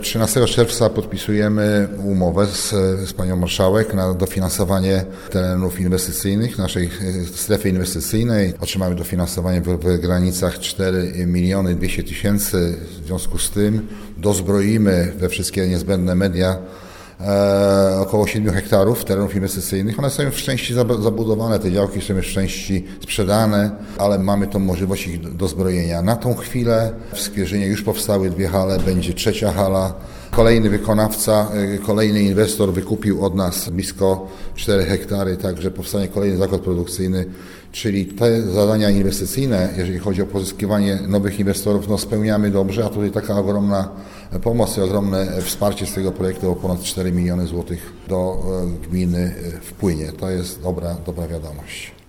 13 czerwca podpisujemy umowę z panią marszałek na dofinansowanie terenów inwestycyjnych naszej strefy inwestycyjnej. Otrzymamy dofinansowanie w granicach 4 200 000. W związku z tym dozbroimy we wszystkie niezbędne media około 7 hektarów terenów inwestycyjnych. One są już w części zabudowane, te działki są już w części sprzedane, ale mamy tą możliwość ich dozbrojenia. Na tą chwilę w Skwierzynie już powstały 2 hale, będzie 3. hala. Kolejny wykonawca, kolejny inwestor wykupił od nas blisko 4 hektary, także powstanie kolejny zakład produkcyjny, czyli te zadania inwestycyjne, jeżeli chodzi o pozyskiwanie nowych inwestorów, spełniamy dobrze, a tutaj taka ogromna pomoc i ogromne wsparcie z tego projektu o ponad 4 miliony złotych do gminy wpłynie. To jest dobra wiadomość.